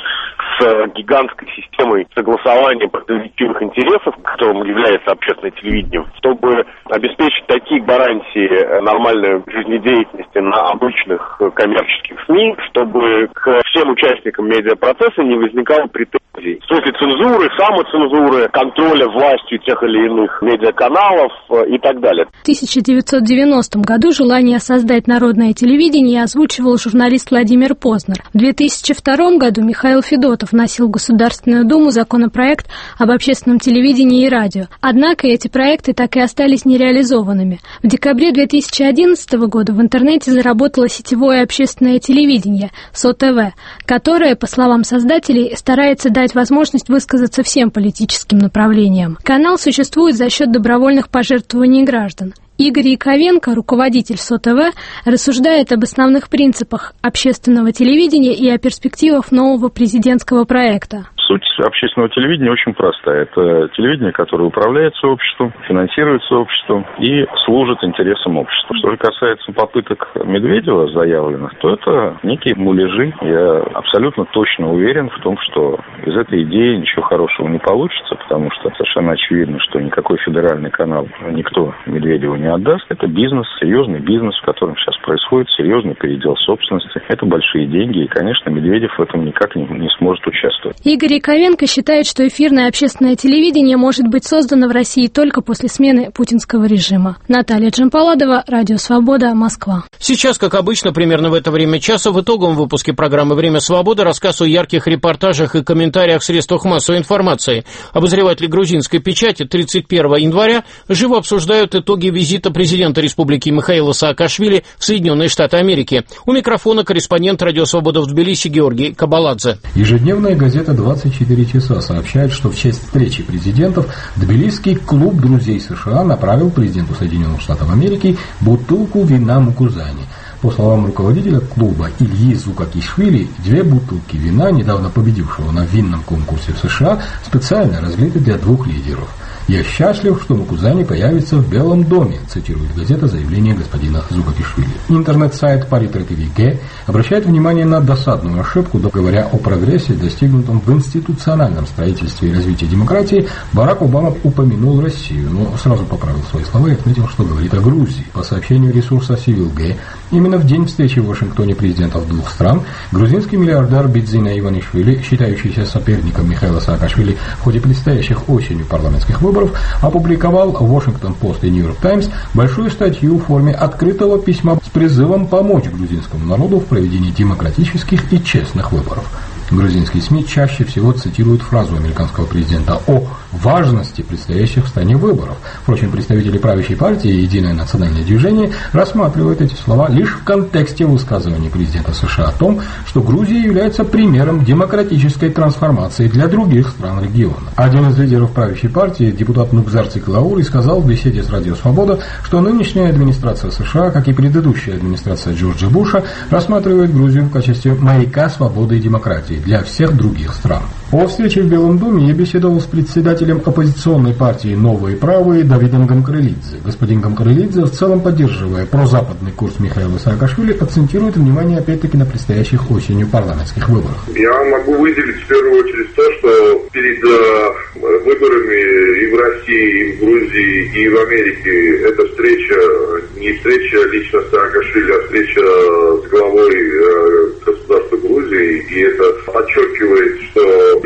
с гигантской системой согласования противоречивых интересов, которым является общественное телевидение, чтобы обеспечить такие гарантии нормальной жизнедеятельности на обычных коммерческих СМИ, чтобы к всем участникам медиапроцесса не возникало претензий в смысле цензуры, самоцензуры, контроля властью тех или иных медиаканалов и так далее. В тысяча девятьсот девяностом году желание создать народное телевидение озвучивал журналист Владимир Познер. В две тысячи втором году Михаил Федотов вносил в Государственную Думу законопроект об общественном телевидении и радио. Однако эти проекты так и остались нереализованными. В декабре две тысячи одиннадцатого года в интернете заработало сетевое общественное телевидение СОТВ, которое, по словам создателей, старается дать возможность высказаться всем политическим направлениям. Канал существует за счет добровольных пожертвований граждан. Игорь Яковенко, руководитель СОТВ, рассуждает об основных принципах общественного телевидения и о перспективах нового президентского проекта. Суть общественного телевидения очень простая. Это телевидение, которое управляется обществом, финансируется обществом и служит интересам общества. Что же касается попыток Медведева заявленных, то это некие муляжи. Я абсолютно точно уверен в том, что из этой идеи ничего хорошего не получится, потому что совершенно очевидно, что никакой федеральный канал никто Медведеву не отдаст. Это бизнес, серьезный бизнес, в котором сейчас происходит серьезный передел собственности. Это большие деньги, и, конечно, Медведев в этом никак не, не сможет участвовать. Игорь Яковенко считает, что эфирное общественное телевидение может быть создано в России только после смены путинского режима. Наталья Джампаладова, Радио Свобода, Москва. Сейчас, как обычно, примерно в это время часа, в итоговом выпуске программы «Время свободы» рассказ о ярких репортажах и комментариях в средствах массовой информации. Обозреватели грузинской печати тридцать первого января живо обсуждают итоги визита президента республики Михаила Саакашвили в Соединенные Штаты Америки. У микрофона корреспондент «Радио Свобода» в Тбилиси Георгий Кабаладзе. Ежедневная газета «двадцать четыре часа» сообщает, что в честь встречи президентов Тбилисский клуб друзей США направил президенту Соединенных Штатов Америки бутылку вина Мукузани. По словам руководителя клуба Ильи Зукакишвили, две бутылки вина, недавно победившего на винном конкурсе в США, специально разлиты для двух лидеров. «Я счастлив, что Мукузани появится в Белом доме», цитирует газета заявление господина Зукакишвили. Интернет-сайт Паритрек.ге обращает внимание на досадную ошибку, говоря о прогрессе, достигнутом в институциональном строительстве и развитии демократии. Барак Обама упомянул Россию, но сразу поправил свои слова и отметил, что говорит о Грузии. По сообщению ресурса Civil.ге, именно в день встречи в Вашингтоне президентов двух стран, грузинский миллиардер Бидзина Иванишвили, считающийся соперником Михаила Саакашвили в ходе предстоящих осенью парламентских выборов, опубликовал в Washington-Post и New York Times большую статью в форме открытого письма с призывом помочь грузинскому народу в проведении демократических и честных выборов. Грузинские СМИ чаще всего цитируют фразу американского президента о важности предстоящих в стране выборов. Впрочем, представители правящей партии «Единое национальное движение» рассматривают эти слова лишь в контексте высказывания президента США о том, что Грузия является примером демократической трансформации для других стран региона. Один из лидеров правящей партии, депутат Нукзар Циклаури, сказал в беседе с Радио Свобода, что нынешняя администрация США, как и предыдущая администрация Джорджа Буша, рассматривает Грузию в качестве маяка свободы и демократии для всех других стран. О встрече в Белом доме я беседовал с председателем оппозиционной партии «Новые правые» Давидом Гамкарелидзе. Господин Гамкарелидзе, в целом поддерживая прозападный курс Михаила Саакашвили, акцентирует внимание опять-таки на предстоящих осенью парламентских выборах. Я могу выделить в первую очередь то, что перед э, выборами и в России, и в Грузии, и в Америке эта встреча не встреча лично Саакашвили, а встреча с главой э, государства Грузии, и это подчеркивает, что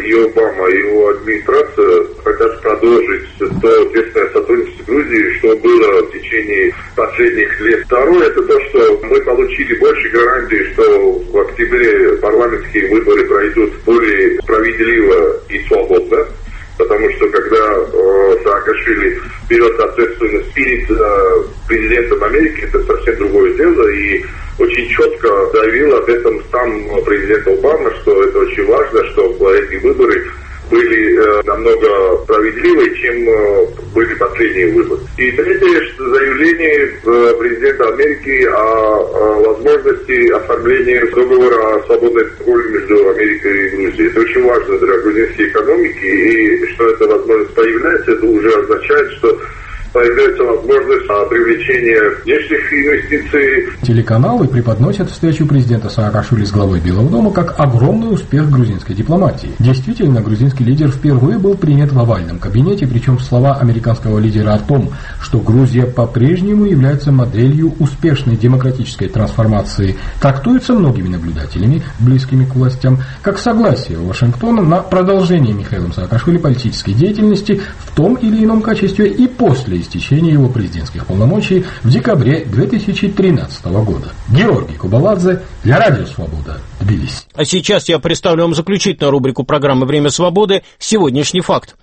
и Обама, и его администрация хотят продолжить то тесное сотрудничество с Грузией, что было в течение последних лет. Второе, это то, что мы получили больше гарантий, что в октябре парламентские выборы пройдут более справедливо и свободно. Потому что когда э, Саакашвили берет ответственность перед э, президентом Америки, это совсем другое дело. И очень четко заявил об этом сам президент Обама, что это очень важно, чтобы эти выборы были э, намного справедливее, чем э, были последние выборы. И третье заявление э, президента Америки о, о возможности оформления договора о свободной торговле между Америкой и Грузией. Это очень важно для грузинской экономики, и что эта возможность появляется, это уже означает, что появляется возможность привлечения внешних инвестиций. Телеканалы преподносят встречу президента Саакашвили с главой Белого дома как огромный успех грузинской дипломатии. Действительно, грузинский лидер впервые был принят в овальном кабинете, причем слова американского лидера о том, что Грузия по-прежнему является моделью успешной демократической трансформации, трактуются многими наблюдателями, близкими к властям, как согласие Вашингтона на продолжение Михаилом Саакашвили политической деятельности в том или ином качестве и после истечения его президентских полномочий в декабре две тысячи тринадцатого года. Георгий Кубаладзе для Радио Свобода, Тбилиси. А сейчас я представлю вам заключительную рубрику программы «Время свободы» «Сегодняшний факт».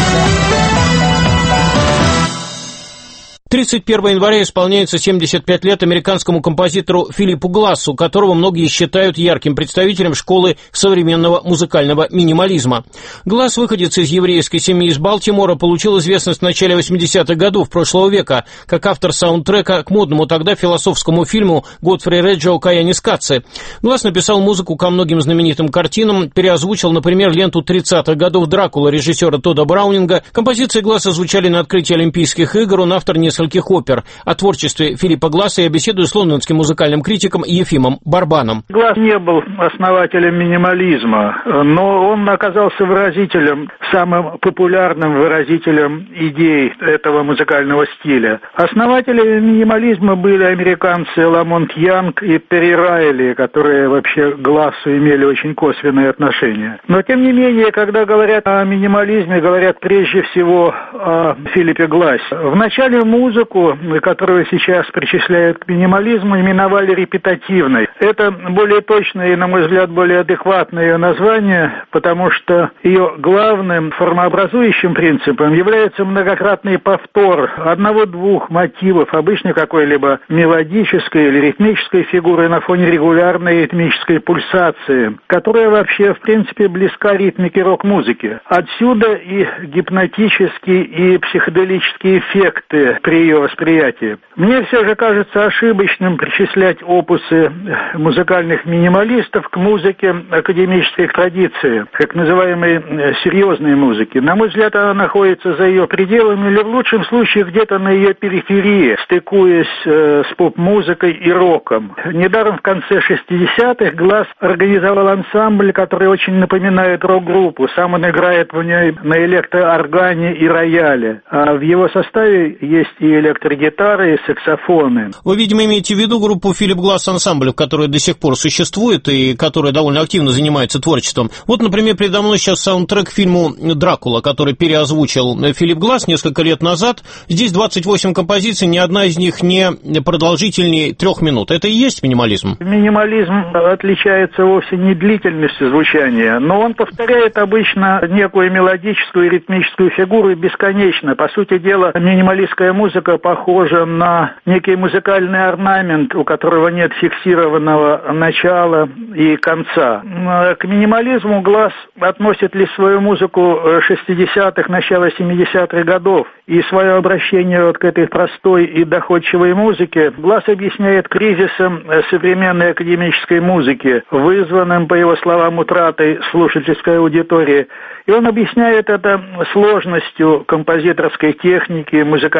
тридцать первого января исполняется семьдесят пять лет американскому композитору Филиппу Глассу, которого многие считают ярким представителем школы современного музыкального минимализма. Гласс, выходец из еврейской семьи из Балтимора, получил известность в начале восьмидесятых годов прошлого века как автор саундтрека к модному тогда философскому фильму «Годфри Реджио Каяни Скатсе». Гласс написал музыку ко многим знаменитым картинам, переозвучил, например, ленту тридцатых годов «Дракула» режиссера Тодда Браунинга. Композиции Гласса звучали на открытии Олимпийских игр, он автор нескольких опер. О творчестве Филиппа Гласса я беседую с лондонским музыкальным критиком Ефимом Барбаном. Гласс не был основателем минимализма, но он оказался выразителем, самым популярным выразителем идей этого музыкального стиля. Основатели минимализма были американцы Ламонт Янг и Перри Райли, которые вообще к Глассу имели очень косвенные отношения. Но, тем не менее, когда говорят о минимализме, говорят прежде всего о Филиппе Глассе. В начале музыку, которую сейчас причисляют к минимализму, именовали репетативной. Это более точное и, на мой взгляд, более адекватное ее название, потому что ее главным формообразующим принципом является многократный повтор одного-двух мотивов, обычно какой-либо мелодической или ритмической фигуры на фоне регулярной ритмической пульсации, которая вообще, в принципе, близка ритмике рок-музыки. Отсюда и гипнотические, и психоделические эффекты при ее восприятии. Мне все же кажется ошибочным причислять опусы музыкальных минималистов к музыке академической традиции, как называемой серьезной музыки. На мой взгляд, она находится за ее пределами или в лучшем случае где-то на ее периферии, стыкуясь э, с поп-музыкой и роком. Недаром в конце шестидесятых Гласс организовал ансамбль, который очень напоминает рок-группу. Сам он играет в ней на электрооргане и рояле. А в его составе есть и электрогитары, и саксофоны. Вы, видимо, имеете в виду группу Филипп Гласс ансамбль, которая до сих пор существует и которая довольно активно занимается творчеством. Вот, например, передо мной сейчас саундтрек к фильму «Дракула», который переозвучил Филипп Гласс несколько лет назад. Здесь двадцать восемь композиций, ни одна из них не продолжительнее трех минут. Это и есть минимализм? Минимализм отличается вовсе не длительностью звучания, но он повторяет обычно некую мелодическую и ритмическую фигуру бесконечно. По сути дела, минималистская музыка похожа на некий музыкальный орнамент, у которого нет фиксированного начала и конца. К минимализму Гласс относит ли свою музыку шестидесятых, начала семидесятых годов и свое обращение вот к этой простой и доходчивой музыке Гласс объясняет кризисом современной академической музыки, вызванным, по его словам, утратой слушательской аудитории. И он объясняет это сложностью композиторской техники, музыкального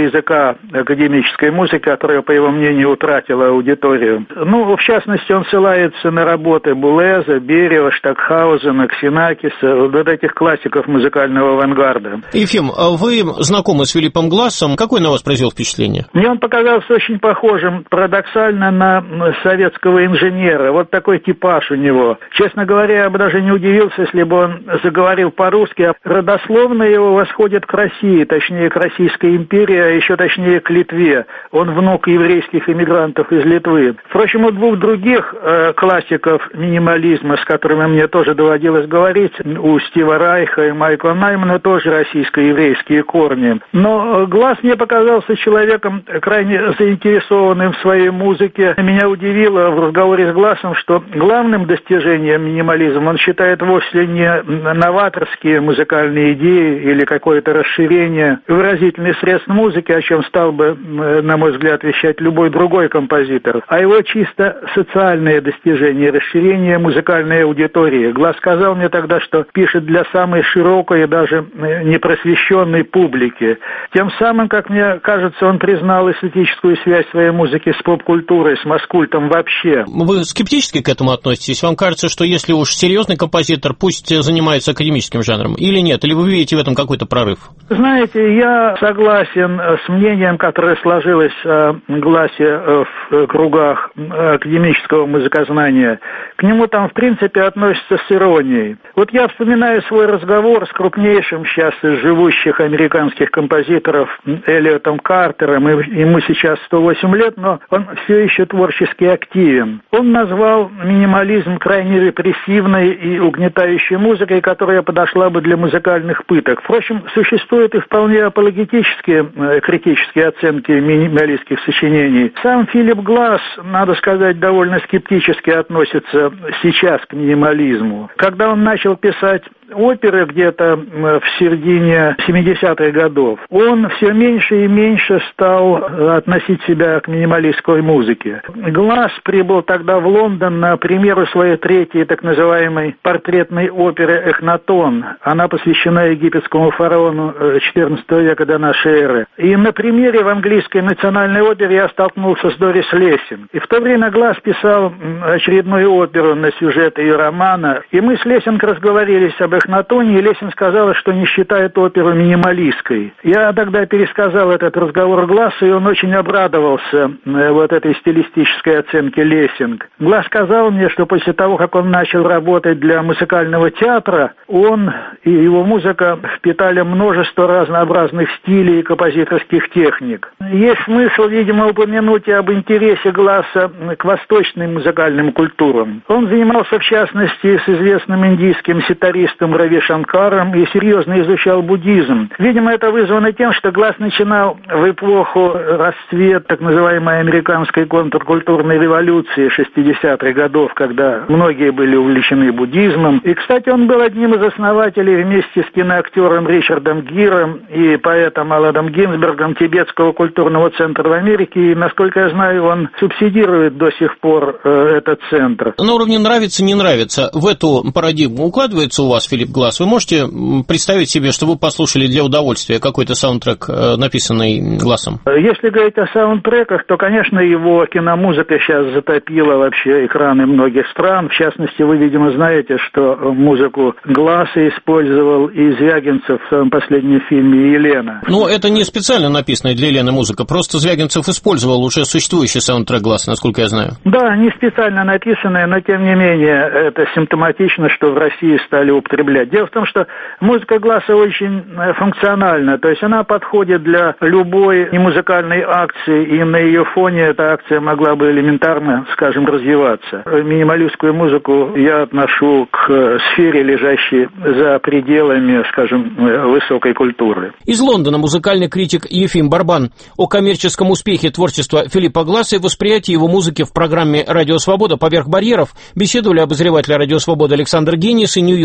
языка академической музыки, которая, по его мнению, утратила аудиторию. Ну, в частности, он ссылается на работы Булеза, Бериева, Штокхаузена, Ксенакиса, вот этих классиков музыкального авангарда. Ефим, вы знакомы с Филиппом Глассом. Какое на вас произвел впечатление? Мне он показался очень похожим, парадоксально, на советского инженера. Вот такой типаж у него. Честно говоря, я бы даже не удивился, если бы он заговорил по-русски. А родословно его восходит к России, точнее, к Российской империи, а еще точнее к Литве. Он внук еврейских иммигрантов из Литвы. Впрочем, у двух других э, классиков минимализма, с которыми мне тоже доводилось говорить, у Стива Райха и Майкла Наймана тоже российско-еврейские корни. Но Гласс мне показался человеком крайне заинтересованным в своей музыке. Меня удивило в разговоре с Глассом, что главным достижением минимализма он считает вовсе не новаторские музыкальные идеи или какое-то расширение выразительных средств музыки, о чем стал бы, на мой взгляд, вещать любой другой композитор, а его чисто социальное достижение, расширение музыкальной аудитории. Гласс сказал мне тогда, что пишет для самой широкой и даже непросвещенной публики. Тем самым, как мне кажется, он признал эстетическую связь своей музыки с поп-культурой, с маскультом вообще. Вы скептически к этому относитесь? Вам кажется, что если уж серьезный композитор, пусть занимается академическим жанром, или нет? Или вы видите в этом какой-то прорыв? Знаете, я согласен с мнением, которое сложилось о Глассе в кругах академического музыкознания. К нему там, в принципе, относятся с иронией. Вот я вспоминаю свой разговор с крупнейшим сейчас из живущих американских композиторов Эллиотом Картером. Ему сейчас сто восемь лет, но он все еще творчески активен. Он назвал минимализм крайне репрессивной и угнетающей музыкой, которая подошла бы для музыкальных пыток. Впрочем, существуют и вполне апологетические, критические оценки минималистских сочинений. Сам Филипп Гласс, надо сказать, довольно скептически относится сейчас к минимализму. Когда он начал писать оперы где-то в середине семидесятых годов, он все меньше и меньше стал относить себя к минималистской музыке. Гласс прибыл тогда в Лондон на премьеру своей третьей так называемой портретной оперы «Эхнатон». Она посвящена египетскому фараону четырнадцатого века до нашей эры. И на премьере в английской национальной опере я столкнулся с Дорис Лессинг. И в то время Гласс писал очередную оперу на сюжет ее романа, и мы с Лессинг разговорились об Эхнатоне, и Лессинг сказала, что не считает оперу минималистской. Я тогда пересказал этот разговор Глассу, и он очень обрадовался вот этой стилистической оценке Лессинг. Гласс сказал мне, что после того, как он начал работать для музыкального театра, он и его музыка впитали множество разнообразных стилей и композиторских техник. Есть смысл, видимо, упомянуть и об интересе Гласса к восточным музыкальным культурам. Он занимался, в частности, с известным индийским ситаристом Рави Шанкаром и серьезно изучал буддизм. Видимо, это вызвано тем, что Гласс начинал в эпоху расцвет так называемой американской контркультурной революции шестидесятых годов, когда многие были увлечены буддизмом. И, кстати, он был одним из основателей вместе с киноактером Ричардом Гиром и поэтом Аладом Гинзбергом Тибетского культурного центра в Америке. И, насколько я знаю, он субсидирует до сих пор э, этот центр. На уровне нравится, не нравится. В эту парадигму укладывается у вас Филипп Гласс? Вы можете представить себе, что вы послушали для удовольствия какой-то саундтрек, написанный Глассом? Если говорить о саундтреках, то, конечно, его киномузыка сейчас затопила вообще экраны многих стран. В частности, вы, видимо, знаете, что музыку Гласса использовал и Звягинцев в своем последнем фильме «Елена». Ну, это не специально написанная для Елены музыка, просто Звягинцев использовал уже существующий саундтрек Гласса, насколько я знаю. Да, не специально написанная, но, тем не менее, это симптоматично, что в России стали употреблять. Дело в том, что музыка Гласса очень функциональна, то есть она подходит для любой немузыкальной акции, и на ее фоне эта акция могла бы элементарно, скажем, развиваться. Минималистскую музыку я отношу к сфере, лежащей за пределами, скажем, высокой культуры. Из Лондона музыкальный критик Ефим Барбан о коммерческом успехе творчества Филиппа Гласса и восприятии его музыки в программе «Радио Свобода. Поверх барьеров» беседовали обозреватель «Радио Свобода» Александр Генис и нью-йоркский музыкант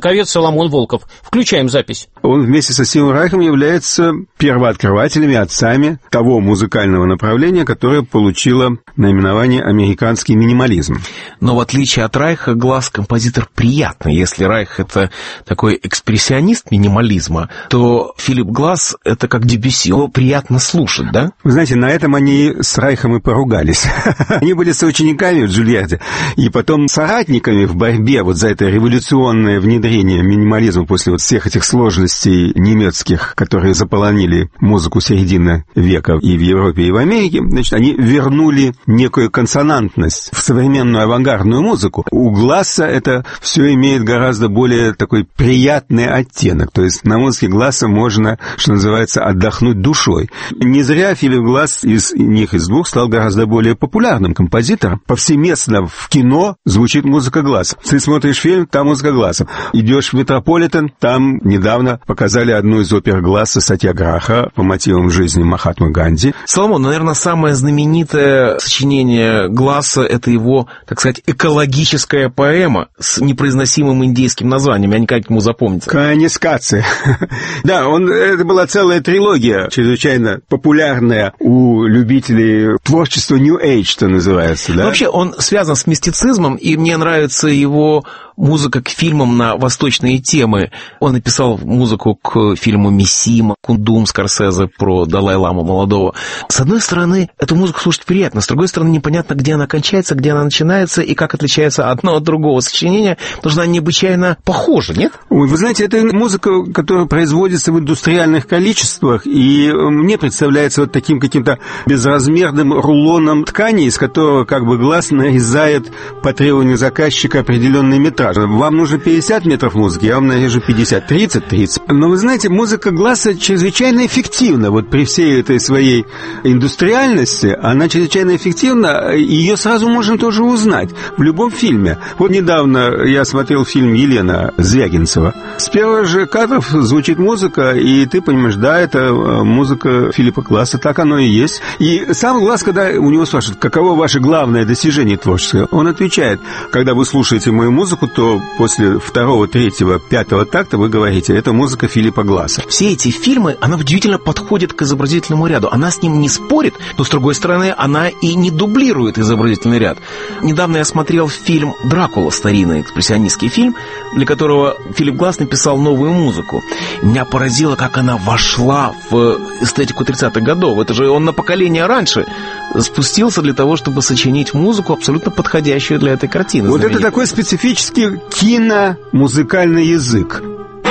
востоковед Соломон Волков. Включаем запись. Он вместе со Стивом Райхом является первооткрывателями, отцами того музыкального направления, которое получило наименование «американский минимализм». Но в отличие от Райха, Гласс композитор приятный. Если Райх — это такой экспрессионист минимализма, то Филипп Гласс — это как Дебюсси. Его приятно слушать, да? Вы знаете, на этом они с Райхом и поругались. Они были соучениками в Джульярде, и потом соратниками в борьбе вот за это революционное внедрение минимализма после вот всех этих сложностей немецких, которые заполонили музыку середины века и в Европе, и в Америке. Значит, они вернули некую консонантность в современную авангардную музыку. У Гласса это все имеет гораздо более такой приятный оттенок. То есть на музыке Гласса можно, что называется, отдохнуть душой. Не зря Филипп Гласс из них из двух стал гораздо более популярным композитором. Повсеместно в кино звучит музыка Гласса. Ты смотришь фильм, там музыка Гласса. Идешь в Метрополитен, там недавно показали одну из опер Гласса «Сатьяграха» по мотивам жизни Махатмы Ганди. Соломон, наверное, самое знаменитое сочинение Гласса — это его, так сказать, экологическая поэма с непроизносимым индейским названием. Я никак ему запомнить. Канискация. Да, он, это была целая трилогия, чрезвычайно популярная у любителей творчества New Age, что называется. Да? Вообще, он связан с мистицизмом, и мне нравится его музыка к фильмам на восточные темы. Он написал музыку к фильму «Мисима», «Кундум» Скорсезе про Далай-ламу молодого. С одной стороны, эту музыку слушать приятно, с другой стороны, непонятно, где она кончается, где она начинается и как отличается одно от другого сочинения, потому что она необычайно похожа, нет? Ой, вы знаете, это музыка, которая производится в индустриальных количествах, и мне представляется вот таким каким-то безразмерным рулоном ткани, из которого как бы Гласс нарезает по требованию заказчика определенный метраж. Вам нужно пятьдесят метров музыки, я вам нарежу пятьдесят, тридцать, тридцать. Но вы знаете, музыка Гласса чрезвычайно эффективна. Вот при всей этой своей индустриальности, она чрезвычайно эффективна, и ее сразу можно тоже узнать в любом фильме. Вот недавно я смотрел фильм «Елена» Звягинцева. С первых же кадров звучит музыка, и ты понимаешь, да, это музыка Филиппа Гласса, так оно и есть. И сам Гласс, когда у него спрашивают, каково ваше главное достижение творческое, он отвечает, когда вы слушаете мою музыку, то после второго, третьего, пятого такта вы говорите, это музыка Филиппа Гласса. Все эти фильмы, она удивительно подходит к изобразительному ряду. Она с ним не спорит, но, с другой стороны, она и не дублирует изобразительный ряд. Недавно я смотрел фильм «Дракула», старинный экспрессионистский фильм, для которого Филипп Гласс написал новую музыку. Меня поразило, как она вошла в эстетику тридцатых годов. Это же он на поколение раньше спустился для того, чтобы сочинить музыку, абсолютно подходящую для этой картины. Вот это такой специфический киномузыкальный язык.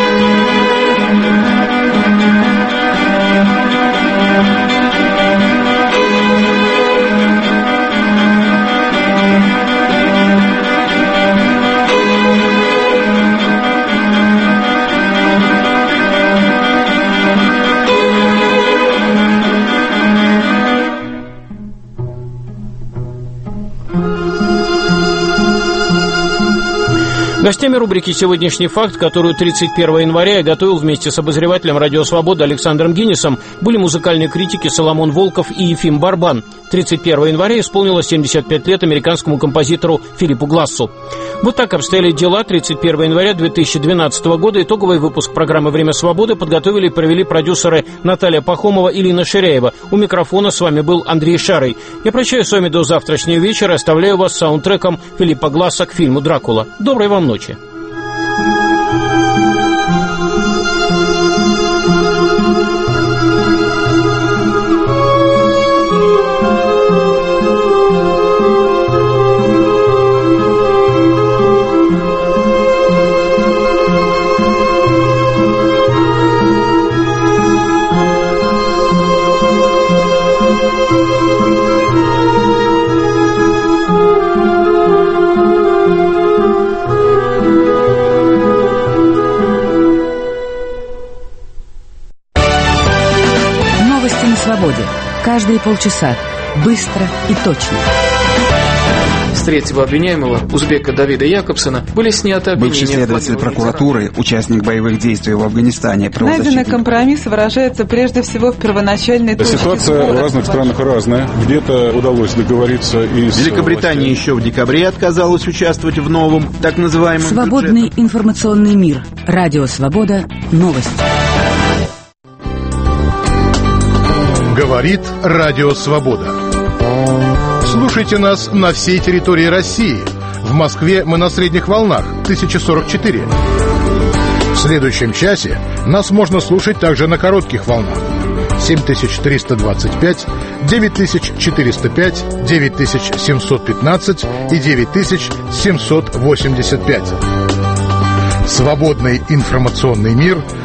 Гостями рубрики «Сегодняшний факт», которую тридцать первого января я готовил вместе с обозревателем «Радио Свобода» Александром Гиннисом, были музыкальные критики Соломон Волков и Ефим Барбан. тридцать первого января исполнилось семьдесят пять лет американскому композитору Филиппу Глассу. Вот так обстояли дела. тридцать первого января две тысячи двенадцатого года итоговый выпуск программы «Время свободы» подготовили и провели продюсеры Наталья Пахомова и Лина Ширяева. У микрофона с вами был Андрей Шарый. Я прощаюсь с вами до завтрашнего вечера, оставляю вас с саундтреком Филиппа Гласса к фильму «Дракула». Доброй вам ночи. Каждые полчаса. Быстро и точно. С третьего обвиняемого, узбека Давида Якобсона, были сняты обвинения. Бывший следователь прокуратуры, участник боевых действий в Афганистане. Найденный компромисс выражается прежде всего в первоначальной точке Ситуация сбора. в разных странах разная. Где-то удалось договориться из... Великобритания еще в декабре отказалась участвовать в новом, так называемом Свободный бюджетном. информационный мир. Радио Свобода. Новости. Говорит Радио Свобода. Слушайте нас на всей территории России. В Москве мы на средних волнах тысяча сорок четыре. В следующем часе нас можно слушать также на коротких волнах семь тысяч триста двадцать пять, девять тысяч четыреста пять, девять тысяч семьсот пятнадцать и девять тысяч семьсот восемьдесят пять. Свободный информационный мир